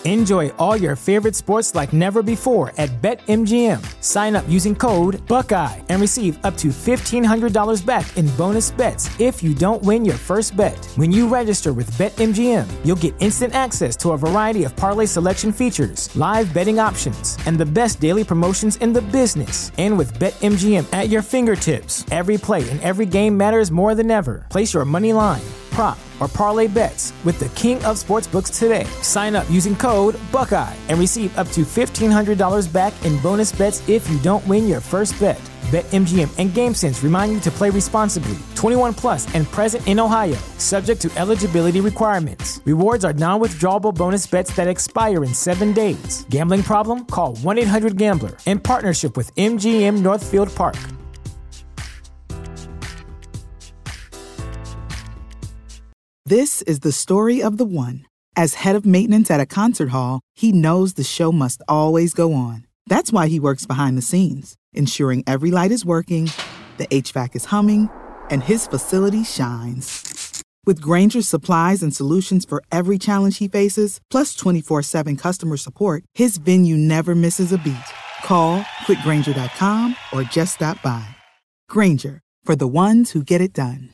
Enjoy all your favorite sports like never before at BetMGM. Sign up using code Buckeye and receive up to $1,500 back in bonus bets if you don't win your first bet. When you register with BetMGM, you'll get instant access to a variety of parlay selection features, live betting options, and the best daily promotions in the business. And with BetMGM at your fingertips, every play and every game matters more than ever. Place your money line, prop, or parlay bets with the king of sportsbooks today. Sign up using code Buckeye and receive up to $1,500 back in bonus bets if you don't win your first bet. BetMGM and GameSense remind you to play responsibly. 21 plus and present in Ohio, subject to eligibility requirements. Rewards are non-withdrawable bonus bets that expire in 7 days. Gambling problem? Call 1-800-GAMBLER. In partnership with MGM Northfield Park. This is the story of the one. As head of maintenance at a concert hall, he knows the show must always go on. That's why he works behind the scenes, ensuring every light is working, the HVAC is humming, and his facility shines. With Grainger's supplies and solutions for every challenge he faces, plus 24/7 customer support, his venue never misses a beat. Call quickgrainger.com or just stop by. Grainger, for the ones who get it done.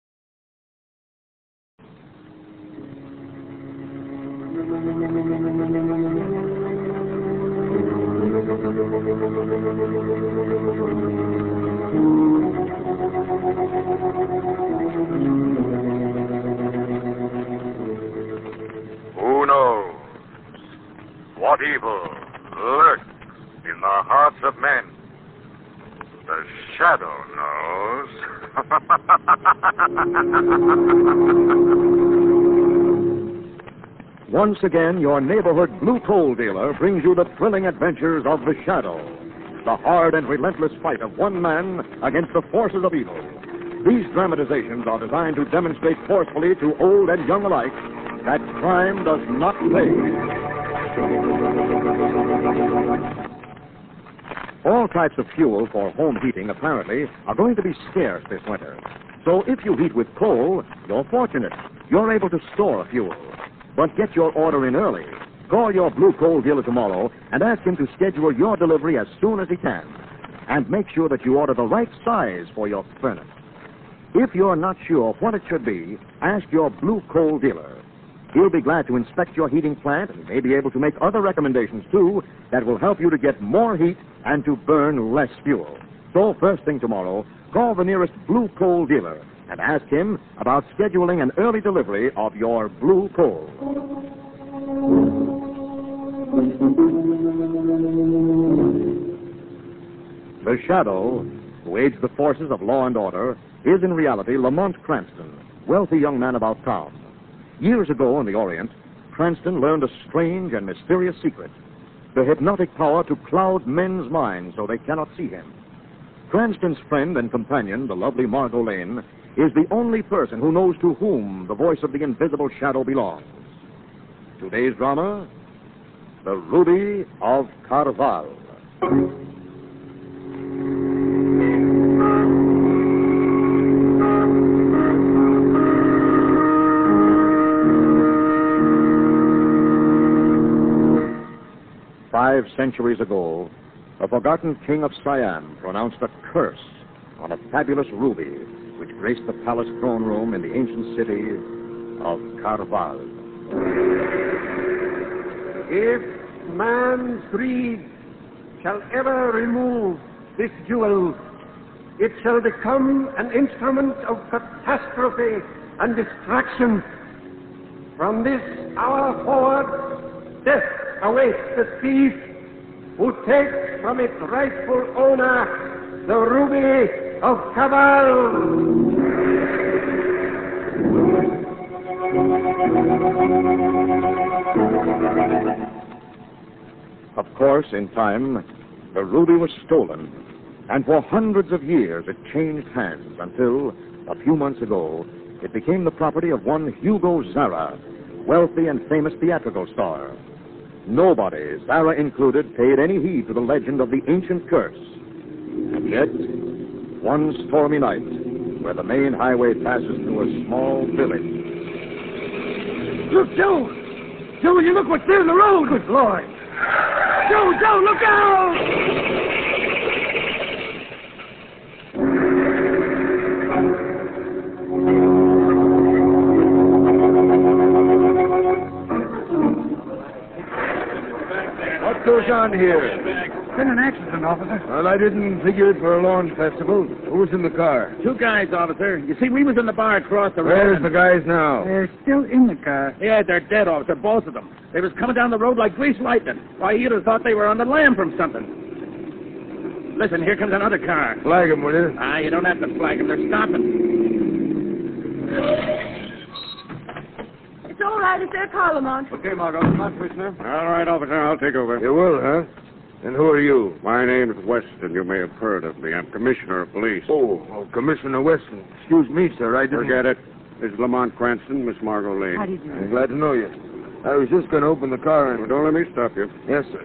Who knows what evil lurks in the hearts of men? The Shadow knows. Once again, your neighborhood blue coal dealer brings you the thrilling adventures of the Shadow, the hard and relentless fight of one man against the forces of evil. These dramatizations are designed to demonstrate forcefully to old and young alike that crime does not pay. All types of fuel for home heating, apparently, are going to be scarce this winter. So if you heat with coal, you're fortunate. You're able to store fuel. But get your order in early. Call your blue coal dealer tomorrow and ask him to schedule your delivery as soon as he can. And make sure that you order the right size for your furnace. If you're not sure what it should be, ask your blue coal dealer. He'll be glad to inspect your heating plant and may be able to make other recommendations, too, that will help you to get more heat and to burn less fuel. So first thing tomorrow, call the nearest blue coal dealer and ask him about scheduling an early delivery of your blue coal. The Shadow, who aids the forces of law and order, is in reality Lamont Cranston, wealthy young man about town. Years ago in the Orient, Cranston learned a strange and mysterious secret, the hypnotic power to cloud men's minds so they cannot see him. Cranston's friend and companion, the lovely Margot Lane, is the only person who knows to whom the voice of the invisible Shadow belongs. Today's drama, The Ruby of Carval. "5 centuries ago, a forgotten king of Siam pronounced a curse on a fabulous ruby which graced the palace throne room in the ancient city of Carval. If man's greed shall ever remove this jewel, it shall become an instrument of catastrophe and destruction. From this hour forward, death awaits the thief who takes from its rightful owner the ruby of Cabal." Of course, in time, the ruby was stolen, and for hundreds of years it changed hands until, a few months ago, it became the property of one Hugo Zara, wealthy and famous theatrical star. Nobody, Zara included, paid any heed to the legend of the ancient curse. And yet, one stormy night, where the main highway passes through a small village. "Look, Joe! Joe, will you look what's there in the road? Good Lord. Joe, look out! What goes on here? It's been an accident, officer. Well, I didn't figure it for a lawn festival. Who was in the car? Two guys, officer. You see, we was in the bar across the road. Where's the guys now? They're still in the car. Yeah, they're dead, officer, both of them. They was coming down the road like greased lightning. Why, you'd have thought they were on the lam from something. Listen, here comes another car. Flag him, will you? You don't have to flag them. They're stopping. It's all right. It's their car, Lamont. Okay, Margot. Come on, prisoner. All right, officer, I'll take over. You will, huh? And who are you? My name's Weston. You may have heard of me. I'm Commissioner of Police. Oh, Commissioner Weston. Excuse me, sir. I didn't... Forget it. This is Lamont Cranston, Miss Margot Lane. How do you do? I'm glad to know you. I was just going to open the car and... Well, don't let me stop you. Yes, sir.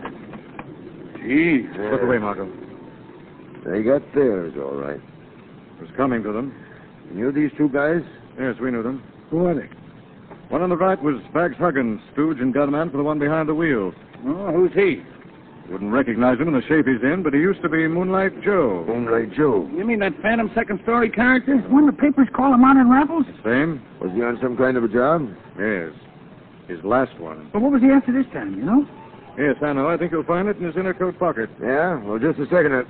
Gee. Look away, Margot. They got theirs, all right. Was coming to them. You knew these two guys? Yes, we knew them. Who are they? One on the right was Bags Huggins, stooge and gunman for the one behind the wheel. Oh, who's he? Wouldn't recognize him in the shape he's in, but he used to be Moonlight Joe. Moonlight Joe. You mean that phantom second-story character? One of the papers call him out in Raffles? Same? Was he on some kind of a job? Yes. His last one. But what was he after this time, you know? Yes, I know. I think you'll find it in his inner coat pocket. Yeah? Well, just a second.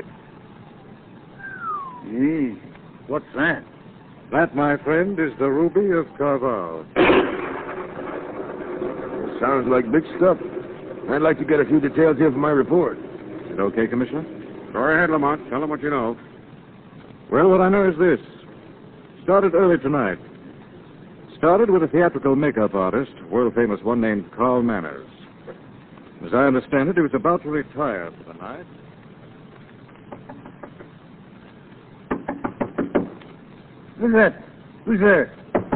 Gee, what's that? That, my friend, is the ruby of Carval. Sounds like big stuff. I'd like to get a few details here for my report. Is it okay, Commissioner? Go ahead, Lamont. Tell them what you know. Well, what I know is this. Started early tonight. Started with a theatrical makeup artist, world-famous one named Carl Manners. As I understand it, he was about to retire for the night. Who's that? Who's there?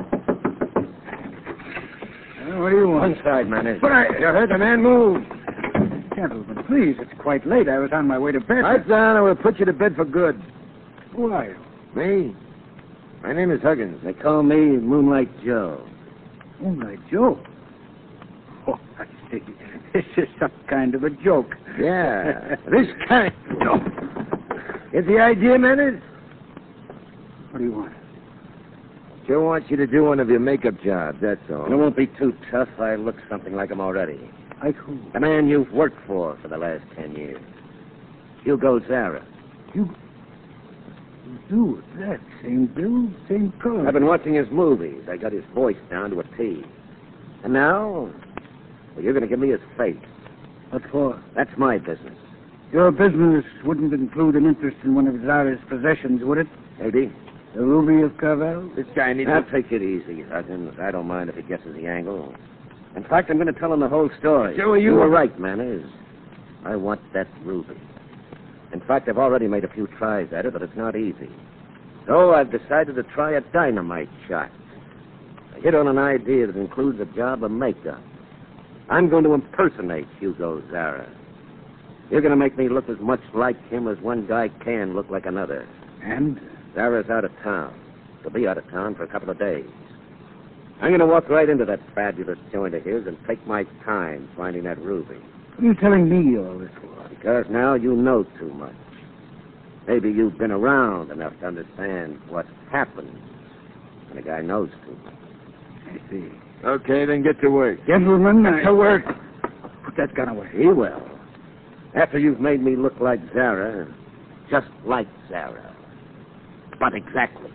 What do you want? One side, Manners. But You heard the man move. Gentlemen, please, it's quite late. I was on my way to bed. Lights on, or we'll put you to bed for good. Who are you? Me? My name is Huggins. They call me Moonlight Joe. Moonlight Joe. Oh, I see. This is some kind of a joke. Yeah, this kind. Get the idea, Manners? What do you want? Joe wants you to do one of your makeup jobs, that's all. It won't be too tough. I look something like him already. Like who? The man you've worked for the last 10 years. Hugo Zara. You do that. Same build, same color. I've been watching his movies. I got his voice down to a T. And now, well, you're going to give me his face. What for? That's my business. Your business wouldn't include an interest in one of Zara's possessions, would it? Maybe. The ruby of Carvel? This guy needs Now, take it easy, Huggins. I don't mind if he guesses the angle. In fact, I'm going to tell him the whole story. Joe, you were right, Manners. I want that ruby. In fact, I've already made a few tries at it, but it's not easy. So I've decided to try a dynamite shot. I hit on an idea that includes a job of makeup. I'm going to impersonate Hugo Zara. You're going to make me look as much like him as one guy can look like another. And? Zara's out of town. He'll be out of town for a couple of days. I'm going to walk right into that fabulous joint of his and take my time finding that ruby. What are you telling me all this for? Because now you know too much. Maybe you've been around enough to understand what happens when a guy knows too much. I see. Okay, then get to work. Gentlemen, To work. Put that gun away. He will. After you've made me look like Zara, just like Zara. But exactly.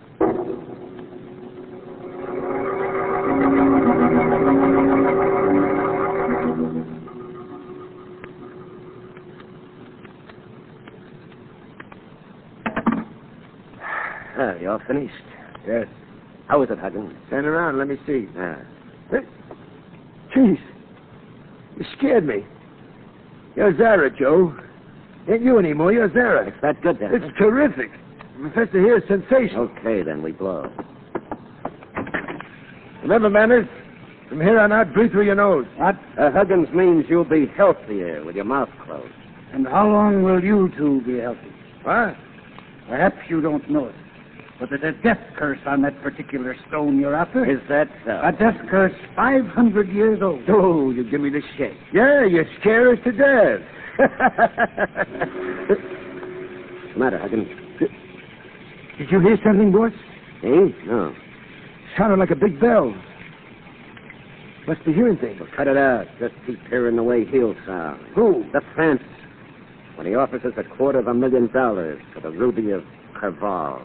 You all finished? Yes. How is it, Huggins? Turn around, let me see. Ah. Jeez. You scared me. You're Zara, Joe. Ain't you anymore, you're Zara. It's that good, then. It's terrific. Professor here is sensational. Okay, then we blow. Remember, Manners, from here on out, breathe through your nose. What? Huggins means you'll be healthier with your mouth closed. And how long will you two be healthy? What? Perhaps you don't know it. But there's a death curse on that particular stone you're after. Is that so? A death curse 500 years old. Oh, you give me the shake. Yeah, you scare us to death. What's the matter, Huggins? Did you hear something, boss? Eh? No. Sounded like a big bell. Must be hearing things. Well, cut it out. Just keep hearing the way he'll sound. Who? The fence. When he offers us $250,000 for the ruby of Carval.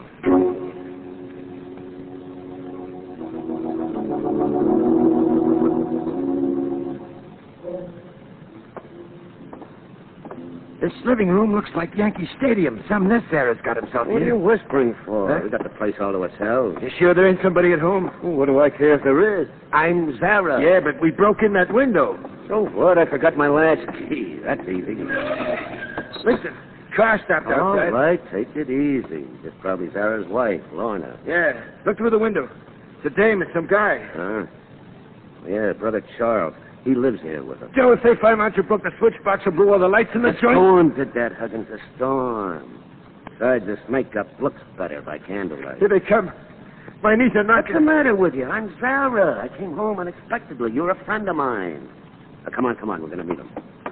This living room looks like Yankee Stadium. Some necessar's got himself What are here. you whispering for? Huh? We got the place all to ourselves. You sure there ain't somebody at home? What do I care if there is? I'm Zara. Yeah, but we broke in that window. So what? I forgot my last key. That's easy. Listen, car stopped All outside. right, take it easy. It's probably Zara's wife, Lorna. Yeah, look through the window. It's a dame and some guy. Huh? Yeah, Brother Charles. He lives here with us. Joe, if they find out you broke the switch box and blew all the lights in the A joint... storm did that, Huggins, a storm. Besides, this makeup looks better by candlelight. Here they come. My niece are What's knocking. the matter with you? I'm Zara. I came home unexpectedly. You're a friend of mine. Now, come on. We're going to meet him.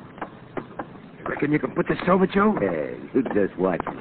Reckon you can put this over, Joe? Hey, you just watch me.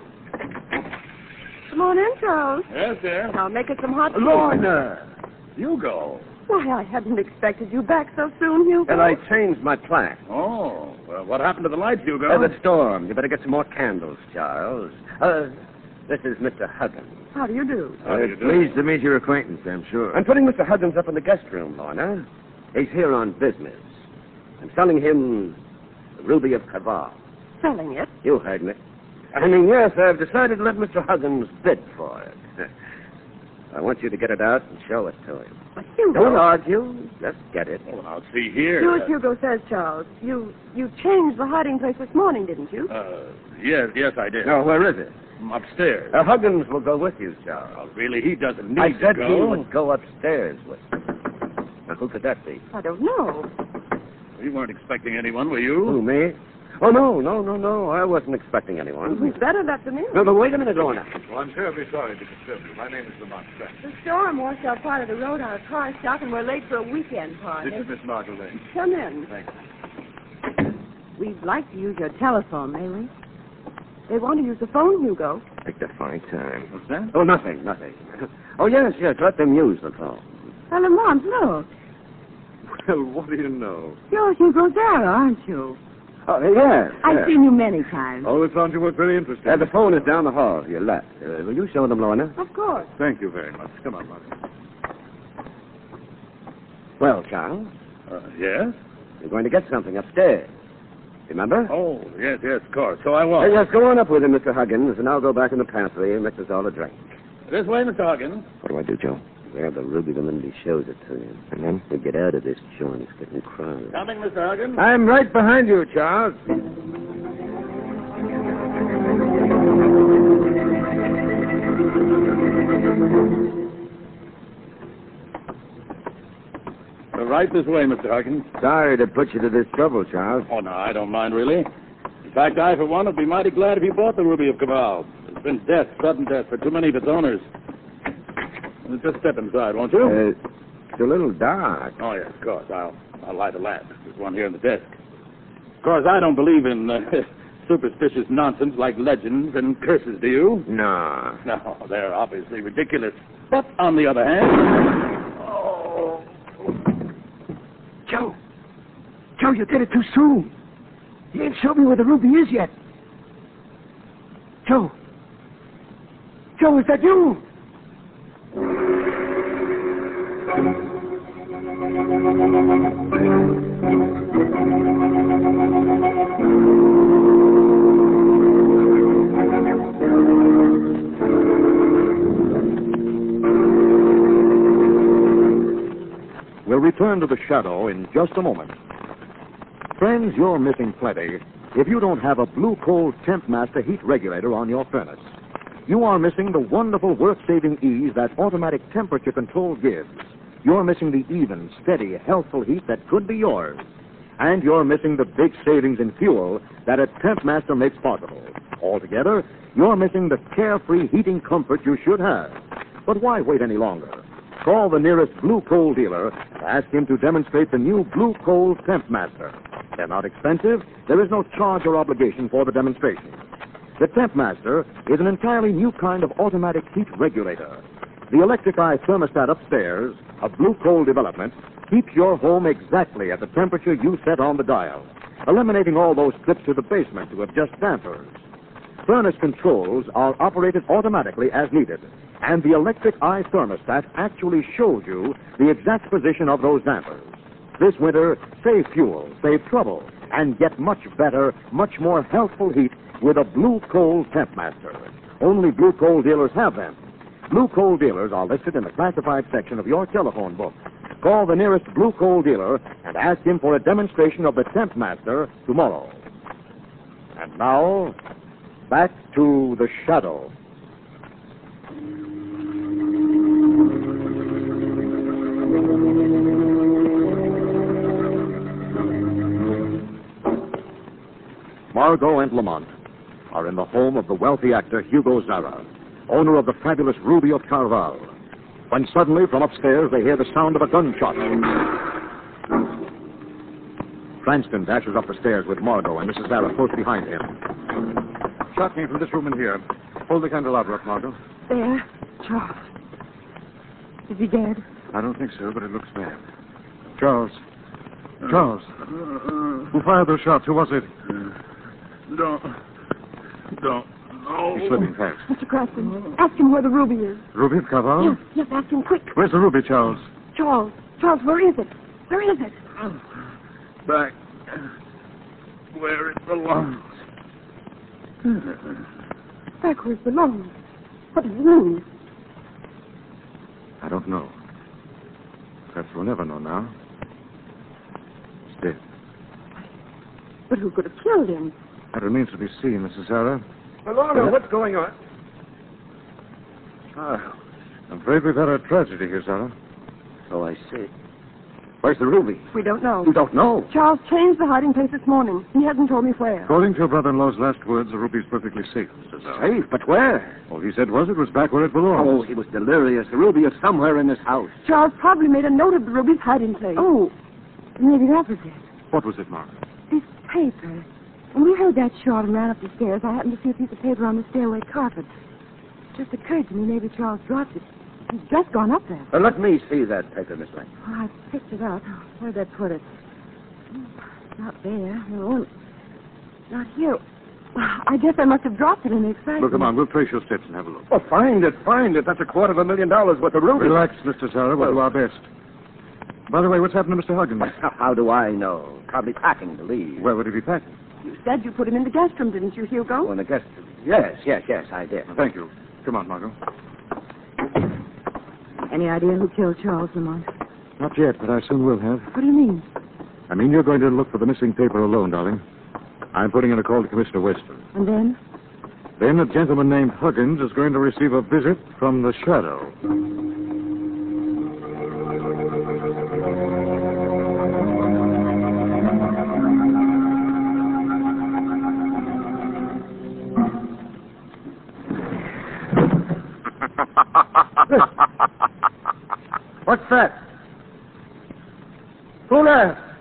Come on in, Charles. Yes, dear. I'll make it some hot tea. Lorna! Hugo. Why, I hadn't expected you back so soon, Hugo. And I changed my plan. Oh, well, what happened to the lights, Hugo? The storm. You better get some more candles, Charles. This is Mr. Huggins. How do you do? How do you do? Pleased to meet your acquaintance, I'm sure. I'm putting Mr. Huggins up in the guest room, Lorna. He's here on business. I'm selling him the Ruby of Carval. Selling it? You heard me. I mean, yes, I've decided to let Mr. Huggins bid for it. I want you to get it out and show it to him. But Hugo... Don't argue. Just get it. Oh, now, see here. Do as Hugo says, Charles. You changed the hiding place this morning, didn't you? Yes, I did. No, where is it? Upstairs. Huggins will go with you, Charles. Oh, really, he doesn't need I to said go. he would go upstairs with me. Now, who could that be? I don't know. You weren't expecting anyone, were you? Who, me? Oh, no. I wasn't expecting anyone. We'd better let them in. No, but wait a minute, Lorna. Well, I'm terribly sorry to disturb you. My name is Lamont Scott. The storm washed out part of the road on a car stop, and we're late for a weekend party. This is Miss Marjolaine. Come in. Thanks. We'd like to use your telephone, may we? They want to use the phone, Hugo. Picked a fine time. What's that? Oh, nothing. Oh, yes, let them use the phone. Well, Lamont, look. Well, what do you know? You're Hugo Zara, aren't you? Oh, yes. I've seen you many times. Oh, it sounds you were very interesting. The phone is down the hall to your left. Will you show them, Lorna? Of course. Thank you very much. Come on, Marjorie. Well, Charles, Yes? you're going to get something upstairs. Remember? Oh, yes, of course. So I was. Yes, go on up with him, Mr. Huggins, and I'll go back in the pantry and mix us all a drink. This way, Mr. Huggins. What do I do, Joe? Grab the ruby the minute he shows it to you. And then we get out of this joint. It's getting crowded. Coming, Mr. Huggins. I'm right behind you, Charles. Right this way, Mr. Huggins. Sorry to put you to this trouble, Charles. Oh, no, I don't mind, really. In fact, I, for one, would be mighty glad if you bought the Ruby of Cabal. There's been sudden death, for too many of its owners. Just step inside, won't you? It's a little dark. Oh, yes, of course. I'll light a lamp. There's one here in the desk. Of course, I don't believe in superstitious nonsense like legends and curses, do you? No. No, they're obviously ridiculous. But, on the other hand... Oh. Joe, you did it too soon. You ain't showed me where the ruby is yet. Joe, is that you? We'll return to the shadow in just a moment. Friends, you're missing plenty if you don't have a Blue Coal Temp Master heat regulator on your furnace. You are missing the wonderful work-saving ease that automatic temperature control gives. You're missing the even, steady, healthful heat that could be yours. And you're missing the big savings in fuel that a Temp Master makes possible. Altogether, you're missing the carefree heating comfort you should have. But why wait any longer? Call the nearest Blue Coal dealer and ask him to demonstrate the new Blue Coal Temp Master. They're not expensive. There is no charge or obligation for the demonstration. The Temp Master is an entirely new kind of automatic heat regulator. The electric eye thermostat upstairs, a Blue Coal development, keeps your home exactly at the temperature you set on the dial, eliminating all those trips to the basement to adjust dampers. Furnace controls are operated automatically as needed, and the electric eye thermostat actually shows you the exact position of those dampers. This winter, save fuel, save trouble, and get much better, much more healthful heat with a Blue Coal Temp Master. Only Blue Coal dealers have them. Blue Coal dealers are listed in the classified section of your telephone book. Call the nearest Blue Coal dealer and ask him for a demonstration of the Temp Master tomorrow. And now, back to the Shadow. Margot and Lamont are in the home of the wealthy actor Hugo Zara, owner of the fabulous Ruby of Carval, when suddenly from upstairs they hear the sound of a gunshot. Cranston dashes up the stairs with Margot and Mrs. Zara close behind him. Shot me from this room in here. Hold the candelabra up, Margot. There, Charles. Is he dead? I don't think so, but it looks bad. Charles. Charles. Who fired those shots? Who was it? Don't. He's slipping fast. Mr. Cranston, ask him where the ruby is. Ruby of Carval? Yes, ask him quick. Where's the ruby, Charles? Charles, where is it? Where is it? Back where it belongs. Back where it belongs. What does it mean? I don't know. Perhaps we'll never know now. He's dead. But who could have killed him? That remains to be seen, Mrs. Zara. Alona, what's going on? I'm afraid we've had a tragedy here, Zara. So I see. Where's the ruby? We don't know. You don't know? Charles changed the hiding place this morning. He hasn't told me where. According to your brother-in-law's last words, the ruby's perfectly safe, Mrs. Zara. Safe? But where? All he said was it was back where it belongs. Oh, he was delirious. The ruby is somewhere in this house. Charles probably made a note of the ruby's hiding place. Oh, maybe that was it. What was it, Margaret? This paper. When we heard that shot and ran up the stairs, I happened to see a piece of paper on the stairway carpet. It just occurred to me maybe Charles dropped it. He's just gone up there. Let me see that paper, Miss Lang. Oh, I picked it up. Where'd that put it? Not there. No. Not here. I guess I must have dropped it in the excitement. Look, come on. We'll trace your steps and have a look. Oh, find it. That's $250,000 worth of ruby. Relax, Mr. Zara. We'll do our best. By the way, what's happened to Mr. Huggins? How do I know? Probably packing to leave. Where would he be packing? You said you put him in the guest room, didn't you, Hugo? Oh, in the guest room. Yes, I did. Thank you. Come on, Margot. Any idea who killed Charles Lamont? Not yet, but I soon will have. What do you mean? I mean, you're going to look for the missing paper alone, darling. I'm putting in a call to Commissioner Weston. And then? Then a gentleman named Huggins is going to receive a visit from the Shadow. What's that? Who there?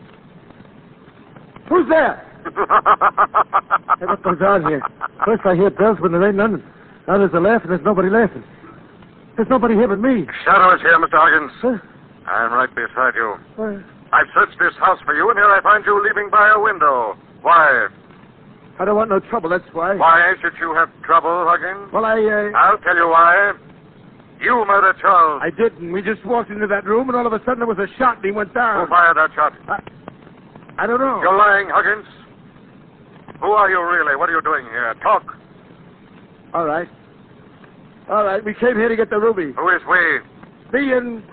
Who's there? Hey, what goes on here? First I hear bells when there ain't none. Now there's a laugh and there's nobody laughing. There's nobody here but me. Shadow is here, Mr. Huggins. Huh? I'm right beside you. Why, I've searched this house for you, and here I find you leaving by a window. Why? I don't want no trouble, that's why. Why should you have trouble, Huggins? Well, I'll tell you why. You murdered Charles. I didn't. We just walked into that room, and all of a sudden there was a shot, and he went down. Who fired that shot? I don't know. You're lying, Huggins. Who are you really? What are you doing here? Talk. All right. We came here to get the ruby. Who is we? Me and...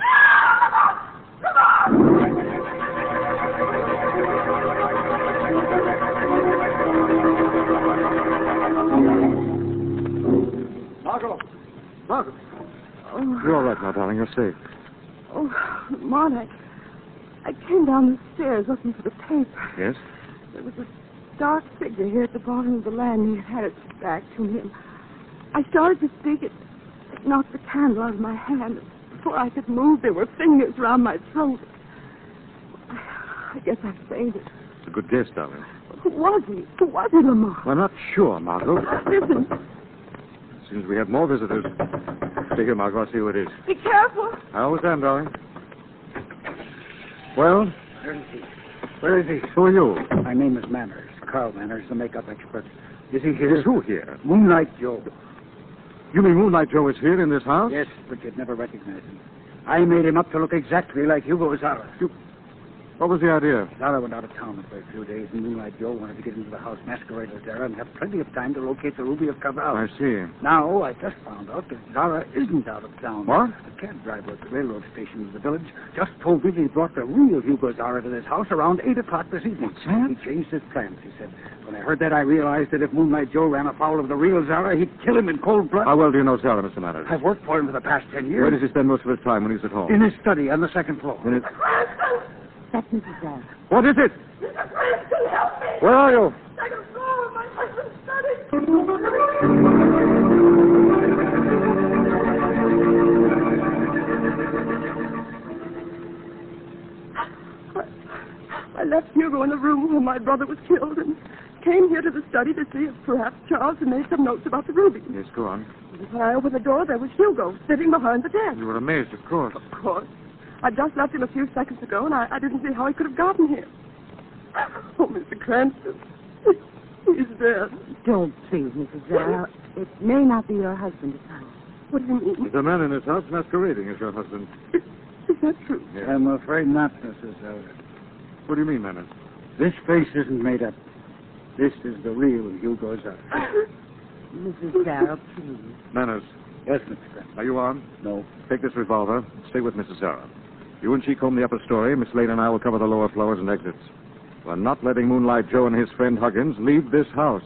Margot. Oh. you're all right now, darling. You're safe. Oh, Lamont, I came down the stairs looking for the paper. Yes? There was a dark figure here at the bottom of the landing. It had its back to me. And I started to speak. It It knocked the candle out of my hand. Before I could move, there were fingers round my throat. I guess I fainted. It's a good guess, darling. Who was he? Who was he, Lamont? I'm not sure, Margot. Listen. Seems we have more visitors. Stay here, Margot. I'll see who it is. Be careful. I always am, darling. Well? Where is he? Where is he? Who are you? My name is Manners. Carl Manners, the makeup expert. Is he here? Is who here? Moonlight Joe. You mean Moonlight Joe is here in this house? Yes, but you'd never recognize him. I made him up to look exactly like Hugo Zara. What was the idea? Zara went out of town for a few days, and Moonlight Joe wanted to get into the house masquerade as Zara and have plenty of time to locate the Ruby of Cabral. I see. Now, I just found out that Zara isn't out of town. What? The cab driver at the railroad station in the village just told me that he brought the real Hugo Zara to this house around 8 o'clock this evening. What's that? He changed his plans, he said. When I heard that, I realized that if Moonlight Joe ran afoul of the real Zara, he'd kill him in cold blood. How well do you know Zara, Mr. Manners? I've worked for him for the past 10 years. Where does he spend most of his time when he's at home? In his study on the second floor. In his... That's Mrs. Zara. What is it? Mr. Cranston, help me! Where are you? Second floor, my husband's study. I left Hugo in the room where my brother was killed and came here to the study to see if perhaps Charles had made some notes about the ruby. Yes, go on. When I opened the door, there was Hugo sitting behind the desk. You were amazed, of course. Of course. I just left him a few seconds ago, and I didn't see how he could have gotten here. Oh, Mr. Cranston, he's dead. Don't please, Mrs. Zara. It may not be your husband at all. What do you mean? There's a man in this house masquerading as your husband. Is that true? Yes. I'm afraid not, Mrs. Zara. What do you mean, Manners? This face isn't made up. This is the real Hugo Zara. Mrs. Zara, please. Manners. Yes, Mr. Cranston. Are you on? No. Take this revolver. Stay with Mrs. Zara. You and she comb the upper story. Miss Lane and I will cover the lower floors and exits. We're not letting Moonlight Joe and his friend Huggins leave this house.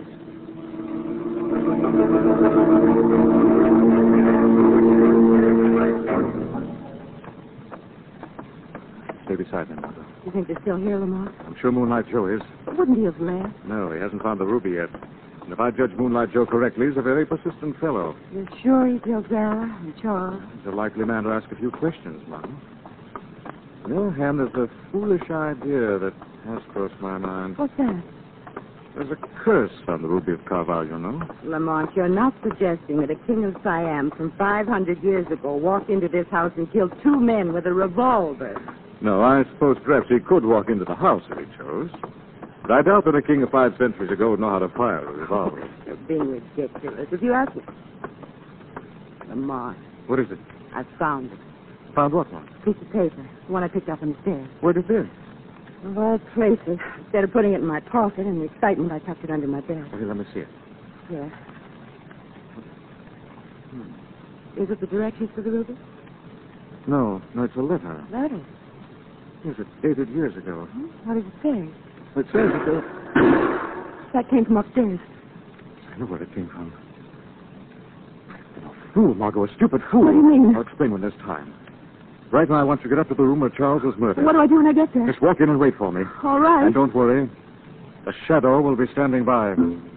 Stay beside me, Mother. You think they're still here, Lamont? I'm sure Moonlight Joe is. But wouldn't he have left? No, he hasn't found the ruby yet. And if I judge Moonlight Joe correctly, he's a very persistent fellow. You're sure he killed Zara and Charles? He's a likely man to ask a few questions, Mom. On the other hand, there's a foolish idea that has crossed my mind. What's that? There's a curse on the Ruby of Carval, you know. Lamont, you're not suggesting that a king of Siam from 500 years ago walked into this house and killed 2 men with a revolver. No, I suppose perhaps he could walk into the house if he chose. But I doubt that a king of 5 centuries ago would know how to fire a revolver. You're being ridiculous. If you ask me... Lamont, What is it? I found it. Found what one? Piece of paper. The one I picked up on the stairs. Where'd it be? Of all places. Instead of putting it in my pocket, in the excitement, I tucked it under my bed. Okay, let me see it. Yeah. Is it the directions for the ruby? No, it's a letter. Letter. Yes, it's dated years ago. What does it say? It says that That came from upstairs. I know where it came from. You're a fool, Margot, a stupid fool. What do you mean? I'll explain when there's time. Right now, I want you to get up to the room where Charles was murdered. What do I do when I get there? Just walk in and wait for me. All right. And don't worry. The shadow will be standing by.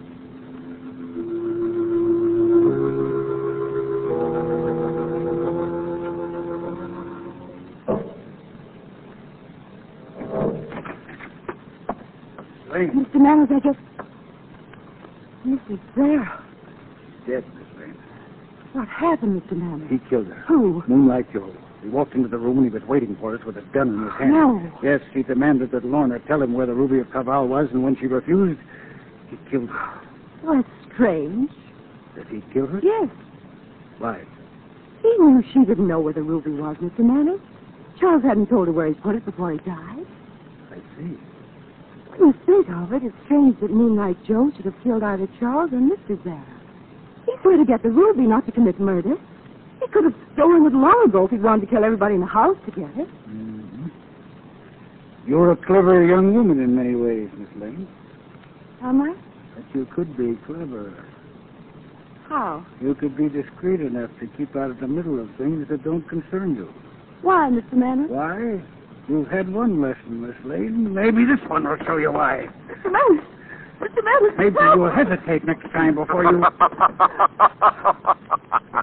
Mr. Manners, I guess... Mrs. Zara. Dead, Miss Lane. What happened, Mr. Manners? He killed her. Who? Moonlight Joe. He walked into the room and he was waiting for us with a gun in his hand. No. Yes, he demanded that Lorna tell him where the Ruby of Cabral was, and when she refused, he killed her. Well, that's strange. Did he kill her? Yes. Why? He knew she didn't know where the ruby was, Mr. Manners. Charles hadn't told her where he put it before he died. I see. When you think of it, it's strange that Moonlight Joe should have killed either Charles or Mr. Zara. He's where to get the ruby, not to commit murder. He could have stolen it long ago if he'd wanted to kill everybody in the house to get it. Mm-hmm. You're a clever young woman in many ways, Miss Lane. Am I? But you could be clever. How? You could be discreet enough to keep out of the middle of things that don't concern you. Why, Mr. Manners? Why? You've had one lesson, Miss Lane. Maybe this one will show you why. Mr. Manners! Mr. Manners! Maybe you'll hesitate next time before you...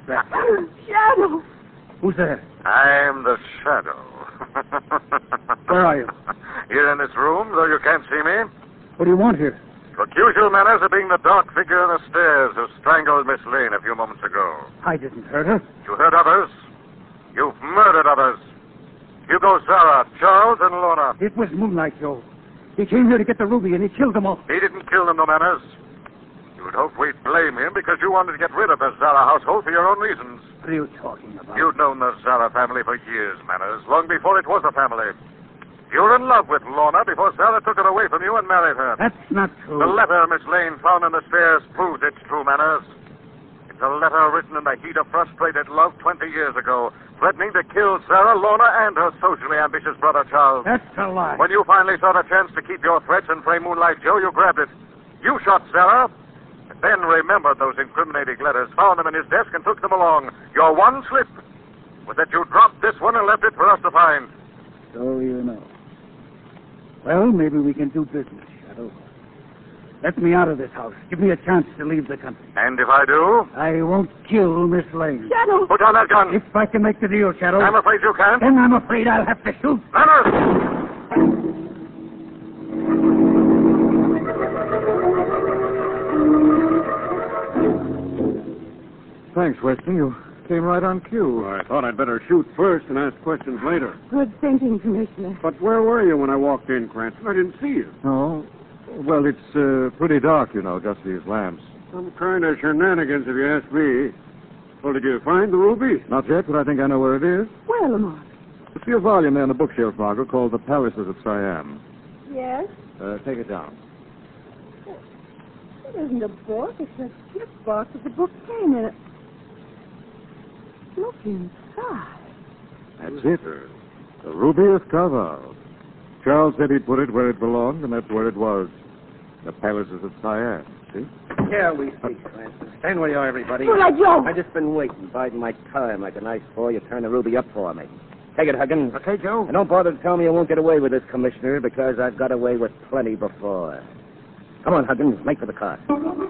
that? Shadow! Who's there? I'm the Shadow. Where are you? Here in this room, though you can't see me. What do you want here? To accuse you, Manners, of being the dark figure on the stairs who strangled Miss Lane a few moments ago. I didn't hurt her. You hurt others. You've murdered others. Hugo, Sarah, Charles, and Lorna. It was Moonlight Joe. He came here to get the ruby, and he killed them all. He didn't kill them, no, Manners. You'd hope we'd blame him because you wanted to get rid of the Zara household for your own reasons. What are you talking about? You'd known the Zara family for years, Manners, long before it was a family. You were in love with Lorna before Sarah took her away from you and married her. That's not true. The letter Miss Lane found on the stairs proves it's true, Manners. It's a letter written in the heat of frustrated love 20 years ago, threatening to kill Sarah, Lorna, and her socially ambitious brother, Charles. That's a lie. When you finally saw the chance to keep your threats and frame Moonlight Joe, you grabbed it. You shot Sarah, and then remembered those incriminating letters, found them in his desk, and took them along. Your one slip was that you dropped this one and left it for us to find. So you know. Well, maybe we can do business, Shadow. Let me out of this house. Give me a chance to leave the country. And if I do? I won't kill Miss Lane. Shadow! Put down that gun. If I can make the deal, Shadow. I'm afraid you can't. Then I'm afraid I'll have to shoot. Manners! Thanks, Weston. You came right on cue. I thought I'd better shoot first and ask questions later. Good thinking, Commissioner. But where were you when I walked in, Cranston? I didn't see you. Oh, well, it's pretty dark, you know, just these lamps. Some kind of shenanigans, if you ask me. Well, did you find the ruby? Not yet, but I think I know where it is. Well, Lamont. You see a volume there on the bookshelf, Margaret, called The Palaces of Siam. Yes? Take it down. It isn't a book. It's a gift box that the book came in. Look inside. That's it. The Ruby of Carval. Charles said he'd put it where it belonged, and that's where it was. The Palaces of Siam. See? Here we see, Cranston. Stand where you are, everybody. Moonlight Joe! I've just been waiting, biding my time like a nice boy. You turn the ruby up for me. Take it, Huggins. Okay, Joe. And don't bother to tell me you won't get away with this, Commissioner, because I've got away with plenty before. Come on, Huggins. Make for the car.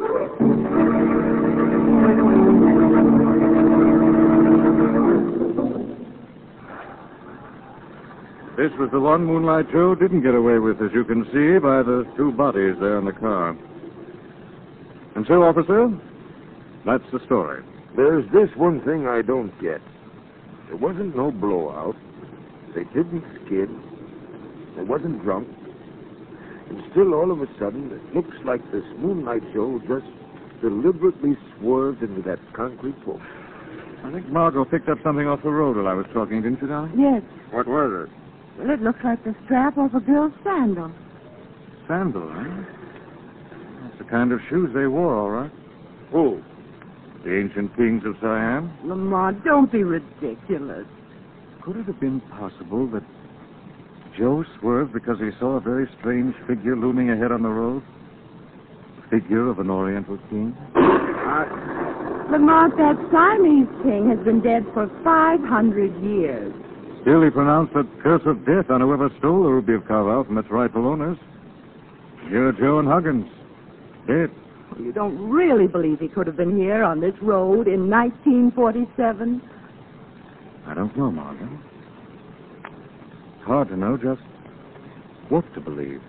This was the one Moonlight Joe didn't get away with, as you can see by the two bodies there in the car. And so, officer, that's the story. There's this one thing I don't get. There wasn't no blowout. They didn't skid. They wasn't drunk. And still, all of a sudden, it looks like this Moonlight Joe just deliberately swerved into that concrete post. I think Margot picked up something off the road while I was talking, didn't you, darling? Yes. What was it? Well, it looks like the strap off a girl's sandal. Sandal, huh? That's the kind of shoes they wore, all right. Who? The ancient kings of Siam. Lamont, don't be ridiculous. Could it have been possible that Joe swerved because he saw a very strange figure looming ahead on the road? The figure of an Oriental king? Lamont, that Siamese king has been dead for 500 years. Still, he pronounced the curse of death on whoever stole the Ruby of Carval from its rightful owners. Here are Joe and Huggins. Dead. You don't really believe he could have been here on this road in 1947? I don't know, Margot. It's hard to know just what to believe.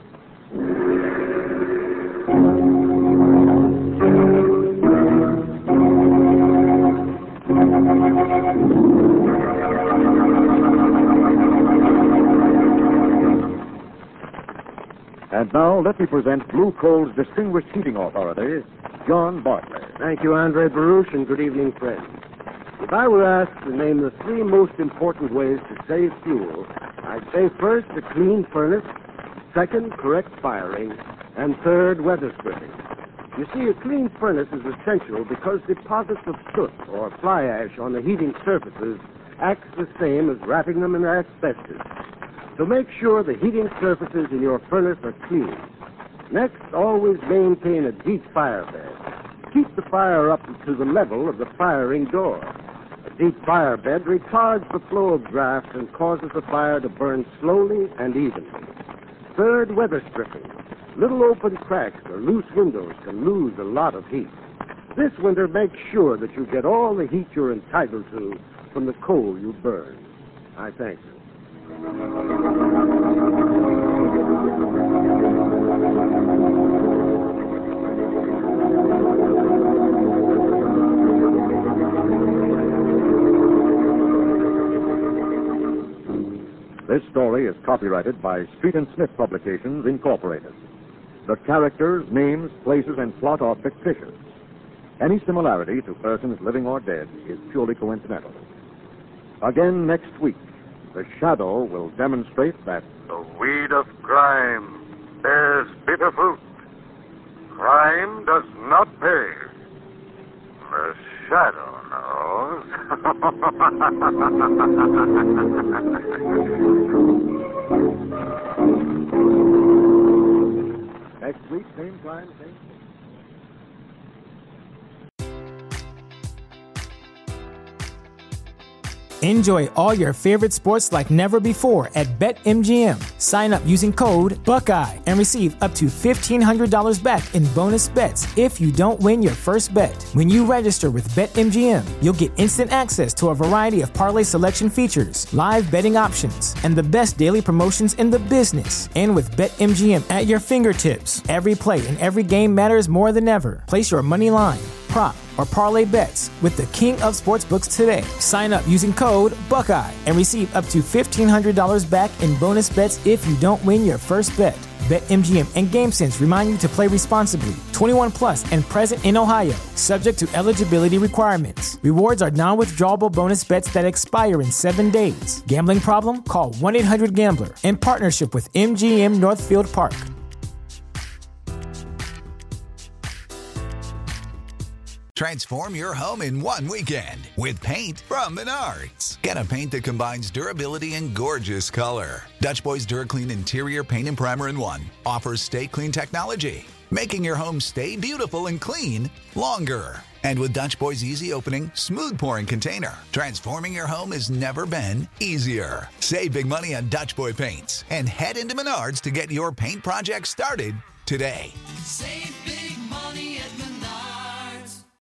And now, let me present Blue Coal's distinguished heating authority, John Bartley. Thank you, Andre Baruch, and good evening, friends. If I were asked to name the three most important ways to save fuel, I'd say first, a clean furnace, second, correct firing, and third, weather stripping. You see, a clean furnace is essential because deposits of soot or fly ash on the heating surfaces acts the same as wrapping them in asbestos. So make sure the heating surfaces in your furnace are clean. Next, always maintain a deep fire bed. Keep the fire up to the level of the firing door. A deep fire bed retards the flow of draft and causes the fire to burn slowly and evenly. Third, weather stripping. Little open cracks or loose windows can lose a lot of heat. This winter, make sure that you get all the heat you're entitled to from the coal you burn. I thank you. This story is copyrighted by Street and Smith Publications, Incorporated. The characters, names, places, and plot are fictitious. Any similarity to persons living or dead is purely coincidental. Again next week, the Shadow will demonstrate that the weed of crime bears bitter fruit. Crime does not pay. The Shadow knows. Next week, same time, same. Enjoy all your favorite sports like never before at BetMGM. Sign up using code Buckeye and receive up to $1,500 back in bonus bets if you don't win your first bet. When you register with BetMGM, you'll get instant access to a variety of parlay selection features, live betting options, and the best daily promotions in the business. And with BetMGM at your fingertips, every play and every game matters more than ever. Place your money line, prop, or parlay bets with the king of sportsbooks today. Sign up using code Buckeye and receive up to $1,500 back in bonus bets if you don't win your first bet. BetMGM and GameSense remind you to play responsibly. 21 plus and present in Ohio, subject to eligibility requirements. Rewards are non-withdrawable bonus bets that expire in 7 days. Gambling problem? Call 1-800-GAMBLER in partnership with MGM Northfield Park. Transform your home in one weekend with paint from Menards. Get a paint that combines durability and gorgeous color. Dutch Boy's DuraClean Interior Paint and Primer in One offers Stay Clean technology, making your home stay beautiful and clean longer. And with Dutch Boy's easy opening, smooth pouring container, transforming your home has never been easier. Save big money on Dutch Boy paints and head into Menards to get your paint project started today. Save